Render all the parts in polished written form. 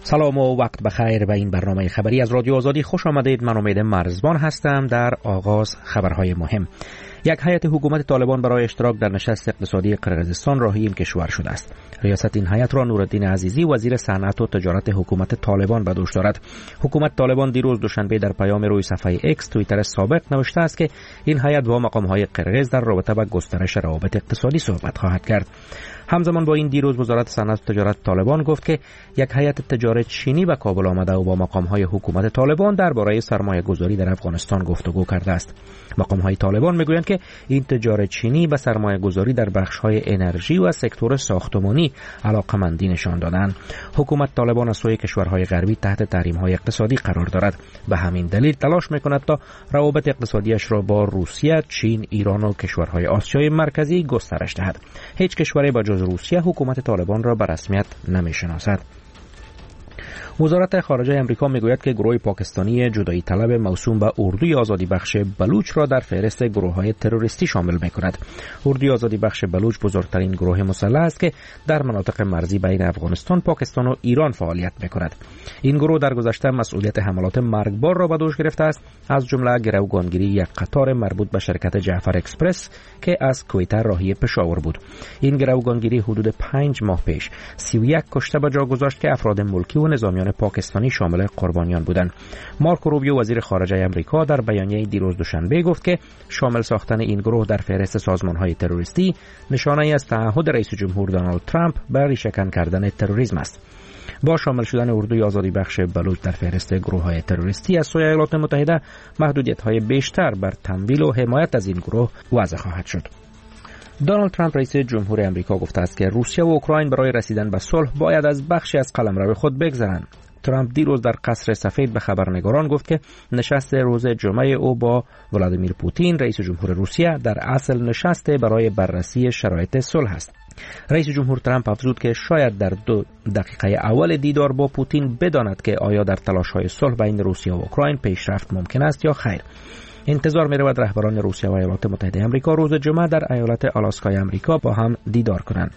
سلام و وقت بخیر به این برنامه خبری از رادیو آزادی خوش آمدید. من امید مرزبان هستم. در آغاز خبرهای مهم. یک هیئت حکومت طالبان برای اشتراک در نشست اقتصادی قرقیزستان راهی این کشور شده است. ریاست این هیئت را نورالدین عزیزی وزیر صنعت و تجارت حکومت طالبان به دوش دارد. حکومت طالبان دیروز دوشنبه در پیام روی صفحه اکس توییتر سابق نوشته است که این هیئت با مقام‌های قرقیز در رابطه با گسترش روابط اقتصادی صحبت خواهد کرد. همزمان با این دیروز وزارت صنعت و تجارت طالبان گفت که یک هیئت تجارت چینی به کابل آمده و با مقام‌های حکومت طالبان درباره سرمایه‌گذاری در افغانستان گفتگو کرده است. مقام‌های طالبان میگویند که این تجارت چینی به سرمایه‌گذاری در بخش‌های انرژی و سکتور ساختمانی علاقه‌مندی نشان دادند. حکومت طالبان از سوی کشورهای غربی تحت تحریم‌های اقتصادی قرار دارد. به همین دلیل تلاش می‌کند تا روابط اقتصادیش را با روسیه، چین، ایران و کشورهای آسیای مرکزی گسترش دهد. هیچ کشوری با جز روسیه حکومت طالبان را به رسمیت نمی‌شناسد. وزارت خارجه امریکا میگوید که گروه پاکستانی جدایی طلب موسوم به اردوی آزادی بخش بلوچ را در فهرست گروه‌های تروریستی شامل می‌کند. اردوی آزادی بخش بلوچ بزرگترین گروه مسلح است که در مناطق مرزی بین افغانستان، پاکستان و ایران فعالیت می‌کند. این گروه در گذشته مسئولیت حملات مرگبار را به دوش گرفته است، از جمله گروگانگیری یک قطار مربوط به شرکت جعفر اکسپرس که از کویته راهی پشاور بود. این گروگانگیری حدود 5 ماه پیش 31 کشته به جا گذاشت که افراد ملکی و نظامیان پاکستانی شامل قربانیان بودند. مارکو روبیو وزیر خارجه امریکا در بیانیه دیروز دوشنبه گفت که شامل ساختن این گروه در فهرست سازمان‌های تروریستی نشانه‌ای از تعهد رئیس جمهور دونالد ترامپ بر ریشه‌کن کردن تروریسم است. با شامل شدن اردوی آزادی بخش بلوچ در فهرست گروه‌های تروریستی از سوی ایالات متحده، محدودیت‌های بیشتر بر تمویل و حمایت از این گروه وضع خواهد شد. دونالد ترامپ رئیس جمهور امریکا گفته است که روسیه و اوکراین برای رسیدن به صلح باید از بخشی از قلمرو خود بگذرند. ترامپ دیروز در قصر سفید به خبرنگاران گفت که نشست روز جمعه او با ولادیمیر پوتین رئیس جمهور روسیه در اصل نشست برای بررسی شرایط صلح است. رئیس جمهور ترامپ افزود که شاید در 2 دقیقه اول دیدار با پوتین بداند که آیا در تلاش‌های صلح بین روسیه و اوکراین پیشرفت ممکن است یا خیر. انتظار می‌رود رهبران روسیه و ایالات متحده آمریکا روز جمعه در ایالت آلاسکای آمریکا با هم دیدار کنند.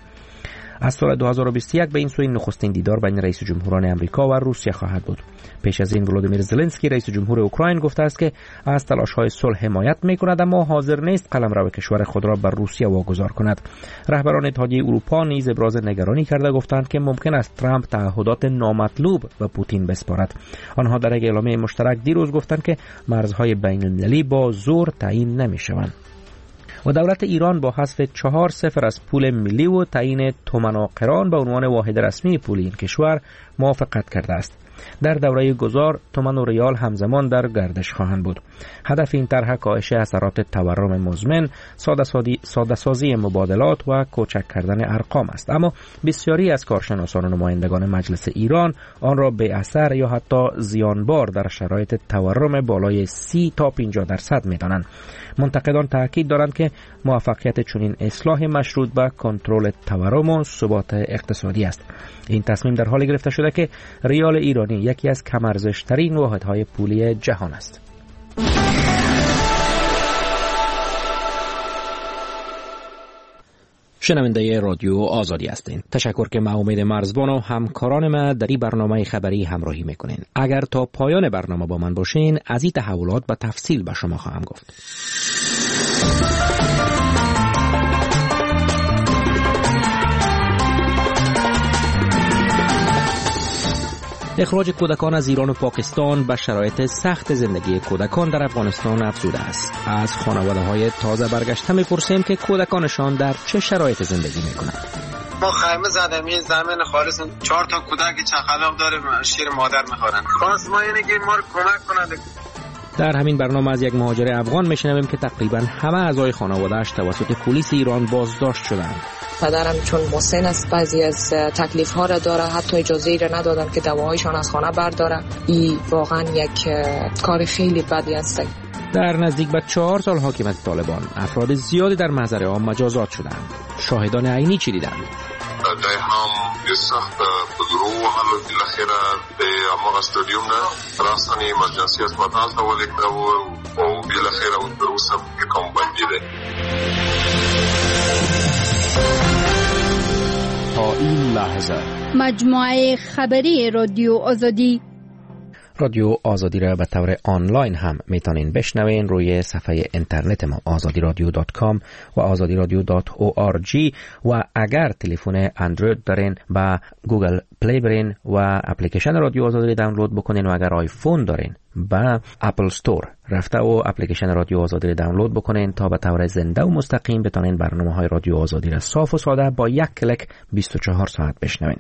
از سال 2021 به این سوی نخستین دیدار بین رئیس جمهوران آمریکا و روسیه خواهد بود. پیش از این ولادیمیر زلنسکی رئیس جمهور اوکراین گفته است که از تلاش‌های صلح حمایت می‌کند اما حاضر نیست قلمرو کشور خود را بر روسیه واگذار کند. رهبران اتحادیه اروپا نیز ابراز نگرانی کرده گفتند که ممکن است ترامپ تعهدات نامطلوب به پوتین بسپارد. آنها در یک اعلامیه مشترک دیروز گفتند که مرزهای بین‌المللی با زور تعیین نمی‌شوند. و دولت ایران با حذف 4-0 از پول ملی و تعیین تومان و قران به عنوان واحد رسمی پول این کشور موافقت کرده است. در دوره گذار تومان و ریال همزمان در گردش خواهند بود. هدف این طرح کاهش اثرات تورم مزمن، ساده سازی مبادلات و کوچک کردن ارقام است. اما بسیاری از کارشناسان و نمایندگان مجلس ایران آن را بی اثر یا حتی زیانبار در شرایط تورم بالای 30 تا 50% می‌دانند. منتقدان تاکید دارند که موفقیت چنین اصلاح مشروط به کنترل تورم و ثبات اقتصادی است. این تصمیم در حالی گرفته شده که ریال ایرانی یکی از کم ارزش‌ترین واحدهای پولی جهان است. شنونده رادیو آزادی هستین. تشکر که ما امید مرزبان و همکاران ما در این برنامه خبری همراهی میکنین. اگر تا پایان برنامه با من باشین از این تحولات به تفصیل به شما خواهم گفت. اخراج کودکان از ایران و پاکستان به شرایط سخت زندگی کودکان در افغانستان افزوده است. از خانواده‌های تازه برگشته می‌پرسیم که کودکانشان در چه شرایط زندگی می‌کنند. ما خیمه زدیم، این زمین خالص 4 تا کودک چخلام داره شیر مادر می‌خورن. خواست ما اینه که ما رو کمک کنند. در همین برنامه از یک مهاجر افغان میشنویم که تقریبا همه اعضای خانواده‌اش توسط پلیس ایران بازداشت شدند. پدرم چون مسن است بعضی از تکلیف ها را داره، حتی اجازه را ندادن که دواهایشان از خانه برداره. این واقعا یک کار خیلی بدی است. در نزدیک به 4 سال حاکمیت طالبان افراد زیادی در محضر عام مجازات شدند. شاهدان عینی چی دیدند؟ دا هم سخت بدرو حالو بالاخره به ما استادیوم نه راستنی ایمرجنسی هسپتال ته ولیکړه او بالاخره اوس هم کوم باندې ده. تا این لحظه مجموعه خبری رادیو آزادی. رادیو آزادی را به طور آنلاین هم میتونین بشنوین روی صفحه اینترنت ما azadiradio.com و azadiradio.org و اگر تلفن اندروید دارین با گوگل پلی برین و اپلیکیشن رادیو آزادی دانلود بکنین و اگر آیفون دارین با اپل استور رفته و اپلیکیشن رادیو آزادی دانلود بکنین تا به طور زنده و مستقیم بتونین برنامه‌های رادیو آزادی را صاف و ساده با یک کلیک 24 ساعت بشنوین.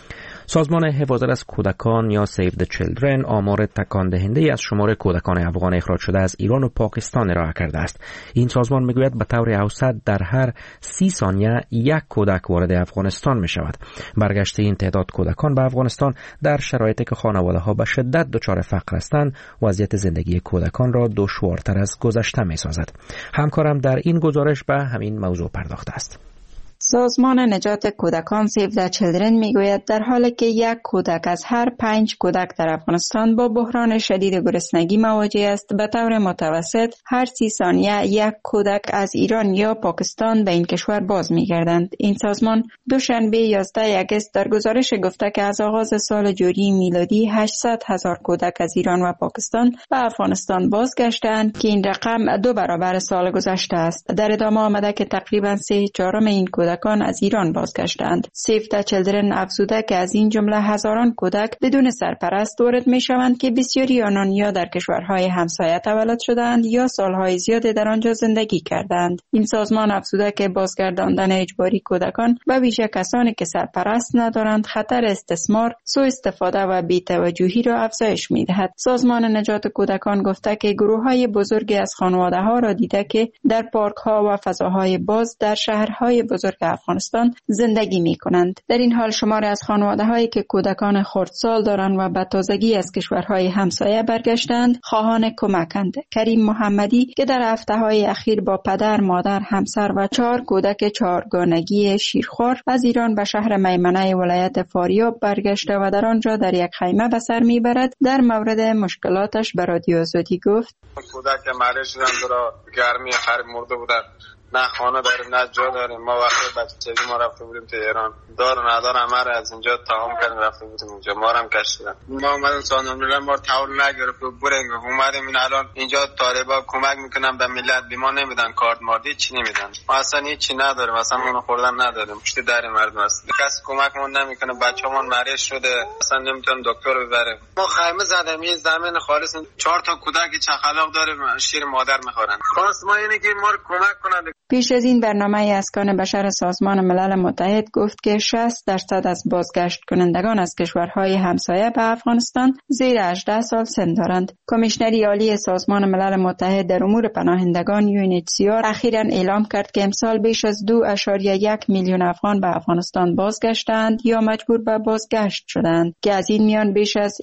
سازمان حفاظت از کودکان یا Save the Children آمار تکان دهنده از شمار کودکان افغان اخراج شده از ایران و پاکستان ارائه کرده است. این سازمان میگوید به طور اوسط در هر 30 ثانیه یک کودک وارد افغانستان می شود. برگشت این تعداد کودکان به افغانستان در شرایطی که خانواده‌ها به شدت دچار فقر هستند وضعیت زندگی کودکان را دشوارتر از گذشته می سازد. همکارم در این گزارش به همین موضوع پرداخته است. سازمان نجات کودکان Save the Children میگوید در حالی که یک کودک از هر 5 کودک در افغانستان با بحران شدید گرسنگی مواجه است، به طور متوسط هر 30 ثانیه یک کودک از ایران یا پاکستان به این کشور باز میگردند. این سازمان دوشنبه 11 آگوست در گزارش گفته که از آغاز سال جاری میلادی 800,000 کودک از ایران و پاکستان به افغانستان بازگشتند که این رقم 2 برابر سال گذشته است. در ادامه آمده که تقریبا 3/4 این کودکان از ایران بازگشتند. Save the Children افزوده که از این جمله هزاران کودک بدون سرپرست وارد می شوند که بسیاری آنان یا در کشورهای همسایه تولد شدند یا سالهای زیادی در آنجا زندگی کردند. این سازمان افزوده که بازگرداندن اجباری کودکان به ویژه کسانی که سرپرست ندارند خطر استثمار، سوء استفاده و بی‌توجهی را افزایش می دهد. سازمان نجات کودکان گفته که گروه‌های بزرگی از خانواده‌ها را دیده که در پارک‌ها و فضاهای باز در شهرهای بزرگ افغانستان زندگی می کنند. در این حال شماری از خانواده هایی که کودکان خردسال دارند و به تازگی از کشورهای همسایه برگشتند خواهان کمکند. کریم محمدی که در هفته های اخیر با پدر، مادر، همسر و 4 کودک 4گانگی شیرخوار از ایران به شهر میمنه ولایت فاریاب برگشته و در آنجا در یک خیمه به سر میبرد، در مورد مشکلاتش به رادیو آزادی گفت: کودک مریض شدن در گرمی خراب مرده بودن، نه خانه داریم نه جا داریم. ما وقتی بچگی ما رفته بودیم تو ایران، دار و ندار همه رو از اینجا تمام کردیم رفته بودیم اونجا، ما هم کشیدن. ما اومدیم سازمان ما تاول نگرفت و برنگ اومدیم این الان اینجا طالبا کمک میکنن به ملت، به ما نمیدن کارت ماردی چی نمیدن، ما اصلا هیچی نداریم، اصلا اون خوردن نداریم، پشت در مردم است، کسی کمکمون نمیکنه، بچه‌مون مریض شده اصلا نمیتونن دکتر ببریم. ما خیمه زدیم، این زمین خالص 4 تا کودک چخلاق داره شیر مادر میخورن. خاص ما اینه که ما رو کمک کنند. پیش از این برنامه اسکان بشر سازمان ملل متحد گفت که 60% از بازگشت کنندگان از کشورهای همسایه به افغانستان زیر 18 سال سن دارند. کمیشنری عالی سازمان ملل متحد در امور پناهندگان UNHCR اخیراً اعلام کرد که امسال بیش از 2.1 میلیون افغان به افغانستان بازگشتند یا مجبور به بازگشت شدند که از این میان بیش از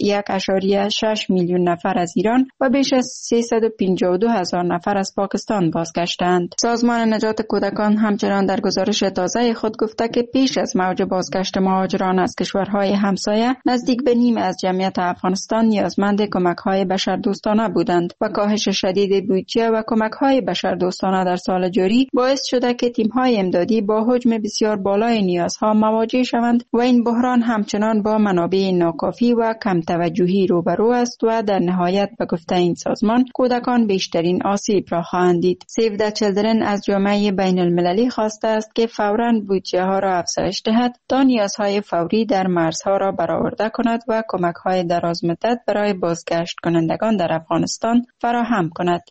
1.6 میلیون نفر از ایران و بیش از 352,000 نفر از پاکستان بازگشتند. سازمان نجات کودکان همچنان در گزارش تازه خود گفته که پیش از موج بازگشت مهاجران از کشورهای همسایه نزدیک به نیم از جمعیت افغانستان نیازمند کمک‌های بشردوستانه بودند و کاهش شدید بودجه و کمک‌های بشردوستانه در سال جاری باعث شده که تیم‌های امدادی با حجم بسیار بالای نیازها مواجه شوند و این بحران همچنان با منابع ناکافی و کم توجهی روبرو است و در نهایت به گفته این سازمان کودکان بیشترین آسیب را خواهند دید. Save the Children از جامعه بین المللی خواسته است که فوراً بودجه ها را افزایش دهد تا نیازهای فوری در مرزها را برآورده کند و کمک های دراز مدت برای بازگشت کنندگان در افغانستان فراهم کند.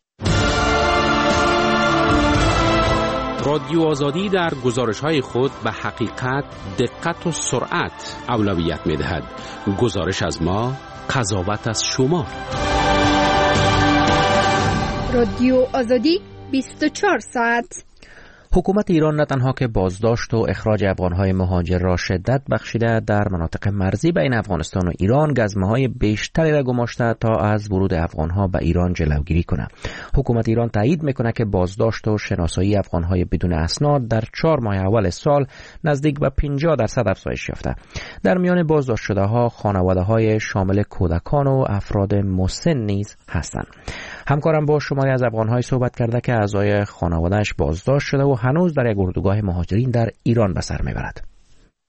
رادیو آزادی در گزارش‌های خود به حقیقت، دقت و سرعت اولویت می‌دهد. گزارش از ما، قضاوت از شما. رادیو آزادی 24 ساعت. حکومت ایران نه تنها که بازداشت و اخراج افغانهای مهاجر را شدت بخشیده، در مناطق مرزی بین افغانستان و ایران گزمه‌های بیشتری را گماشته تا از ورود افغانها به ایران جلوگیری کند. حکومت ایران تایید میکنه که بازداشت و شناسایی افغانهای بدون اسناد در 4 ماه اول سال نزدیک به 50% افزایش یافته. در میان بازداشت شده ها خانواده‌های شامل کودکان و افراد مسن نیز هستند. همکارم با شماری از افغان‌های صحبت کرده که اعضای خانواده‌اش بازداشت شده و هنوز در یک اردوگاه مهاجرین در ایران به سر میبرد.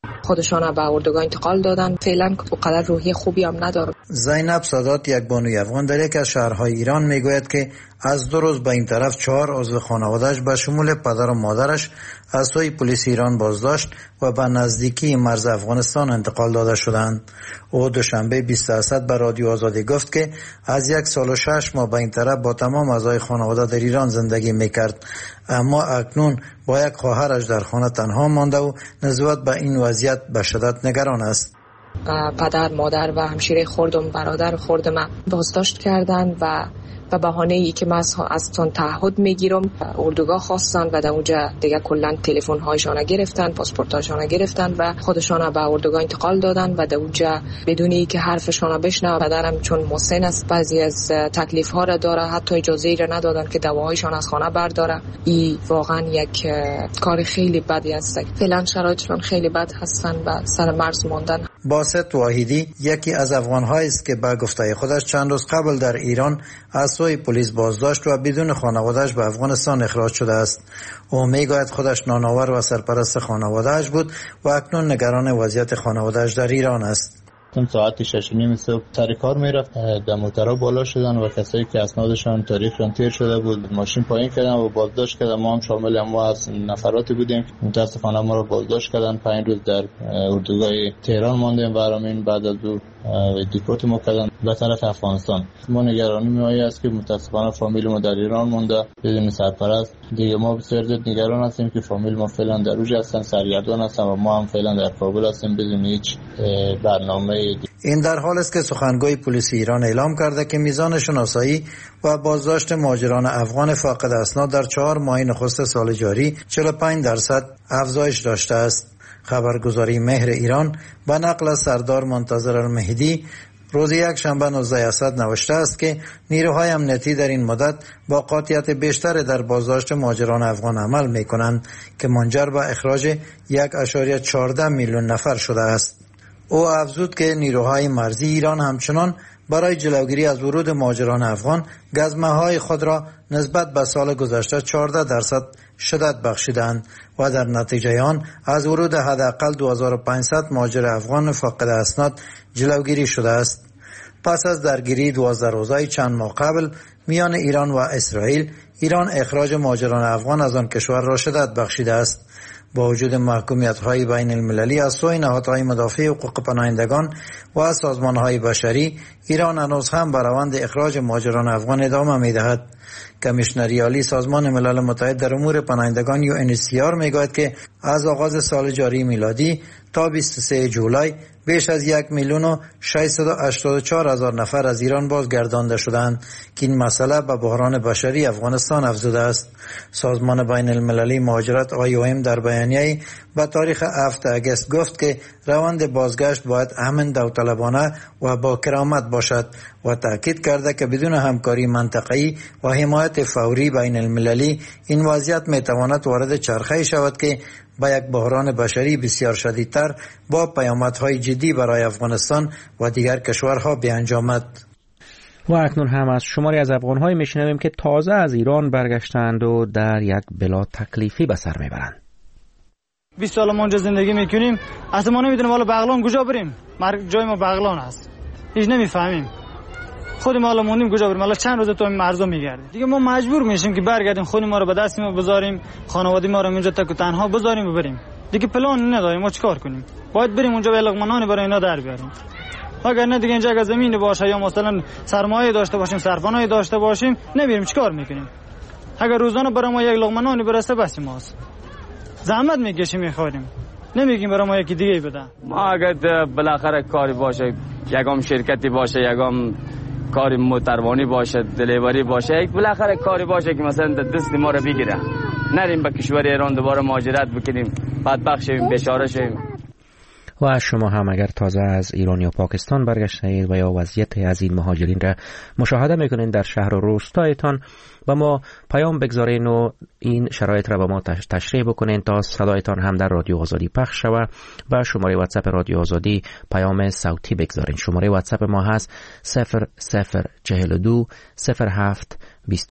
خودشان به اردوگاه انتقال دادن. فعلا اونقدر روحی خوبی هم نداره. زینب سادات، یک بانوی افغان در یک از شهرهای ایران، میگوید که از 2 روز به این طرف 4 عضو خانواده‌اش به شمول پدر و مادرش از سوی پلیس ایران بازداشت و به نزدیکی مرز افغانستان انتقال داده شدند. او دوشنبه 20 اسد به رادیو آزادی گفت که از 1 سال و 6 ماه به این طرف با تمام اعضای خانواده در ایران زندگی میکرد، اما اکنون با یک خواهرش در خانه تنها مانده و نسبت به این وضعیت به شدت نگران است. پدر، مادر و همشیره خردم، برادر خردم بازداشت کردند و به بهانه ای که من از تون تعهد میگیرم اردوگاه خواستن و در اونجا دیگه کلا تلفن هایشان گرفتن، پاسپورت هایشان گرفتن و خودشان به اردوگاه انتقال دادن و در اونجا بدون ای که حرفشان بشنوه. پدرم چون مسن است بعضی از تکلیف ها را داره، حتی اجازه ای را ندادن که دواهایشان از خانه برداره. این واقعا یک کار خیلی بدی است. فعلا شرایطشان خیلی بد هستن و سر مرز ماندن. باسط واحدی یکی از افغان‌هایی است که به گفته خودش چند روز قبل در ایران از سوی پلیس بازداشت و بدون خانواده‌اش به افغانستان اخراج شده است. او میگوید خودش نانآور و سرپرست خانواده‌اش بود و اکنون نگران وضعیت خانواده‌اش در ایران است. ساعت 6:30 صبح سر کار میرفت، در موترها بالا شدن و کسایی که اسنادشان تاریخشان تیر شده بود ماشین پایین کردن و بازداشت کردن. ما هم شامل ما از نفراتی بودیم که متاسفانه ما رو بازداشت کردن. 5 روز در اردوگاه تهران ماندیم و همین بعد از او دیپورت ما کردن به طرف افغانستان. ما نگرانی می‌آید است که متاسفانه فامیل ما در ایران مونده بدون سرپرست. دیگه ما بسیار زیاد نگران هستیم که فامیل ما فعلا در اوج هستن، سرگردان هستن و ما هم فعلا در کابل هستیم بدون هیچ برنامه. این در حال است که سخنگوی پلیس ایران اعلام کرده که میزان شناسایی و بازداشت مهاجران افغان فاقد اسناد در 4 ماه نخست سال جاری 45% افزایش داشته است. خبرگزاری مهر ایران به نقل از سردار منتظر المهدی روز یکشنبه 19 اسد نوشته است که نیروهای امنیتی در این مدت با قاطعیت بیشتر در بازداشت مهاجران افغان عمل می‌کنند که منجر به اخراج 1.14 میلیون نفر شده است. او افزود که نیروهای مرزی ایران همچنان برای جلوگیری از ورود مهاجران افغان گزمه‌های خود را نسبت به سال گذشته 14% شدت بخشیدند و در نتیجه آن از ورود حداقل 2500 مهاجر افغان فاقد اسناد جلوگیری شده است. پس از درگیری 12 روزه چند ماه قبل میان ایران و اسرائیل، ایران اخراج مهاجران افغان از آن کشور را شدت بخشیده است. با وجود محکومیت‌های بین المللی از سوی نهادهای مدافع حقوق پناهندگان و سازمان‌های بشری، ایران هنوز هم به روند اخراج مهاجران افغان ادامه می‌دهد. کمیشنری عالی سازمان ملل متحد در امور پناهندگان UNHCR میگوید که از آغاز سال جاری میلادی تا 23 جولای بیش از 1,684,000 نفر از ایران بازگردانده شدند که این مسئله به بحران بشری افغانستان افزوده است. سازمان بین المللی مهاجرت IOM در بیانیه‌ای به تاریخ 7 اگست گفت که روند بازگشت باید امن، داوطلبانه و با کرامت باشد و تاکید کرده که بدون همکاری منطقه‌ای و حمایت فوری بین المللی این وضعیت میتواند وارد چرخه‌ای شود که با یک بحران بشری بسیار شدیدتر با پیامدهای جدی برای افغانستان و دیگر کشورها بیانجامد. و اکنون هم از شماری از افغان‌های میشنویم که تازه از ایران برگشتند و در یک بلا تکلیفی به سر میبرند. 20 سال ما اونجا زندگی میکنیم، اصلا ما نمیدونیم حالا بغلان کجا بریم. جای ما بغلان است، هیچ نمیفهمیم خود ما حالا موندیم کجا بریم. حالا چند روز تو این مرزا میگردیم دیگه. ما مجبور میشیم که برگردیم خود ما رو به دست ما بذاریم، خانواده ما رو اینجا تک و تنها بذاریم و بریم دیگه. پلان نداریم ما چیکار کنیم، باید بریم اونجا به لقمانانی برای اینا در بیاریم. اگر نه دیگه اینجا اگه زمین باشه یا مثلا سرمایه داشته باشیم، سرپناهی داشته باشیم، نمیریم چیکار میکنیم. اگر روزانه برای ما یک لقمانانی برسه بس ماست. زحمت میکشیم میخوریم، نمیگیم برای ما یکی دیگه بده. ما اگر بالاخره کاری باشه، یگام شرکتی باشه، یگام کاری موتروانی باشه، دلیوری باشه، یک بالاخره کاری باشه که مثلا دست ما رو بگیره، نریم به کشور ایران دوباره مهاجرت بکنیم، بدبخت شویم، بیچاره شویم. و شما هم اگر تازه از ایران یا پاکستان برگشتید و یا وضعیت از این مهاجرین را مشاهده میکنین در شهر و روستایتان، با ما پیام بگذارین و این شرایط را با ما تشریح بکنین تا صدایتان هم در رادیو آزادی پخش شود و شماره واتساپ رادیو آزادی پیام صوتی بگذارین. شماره واتساپ ما هست 0042 07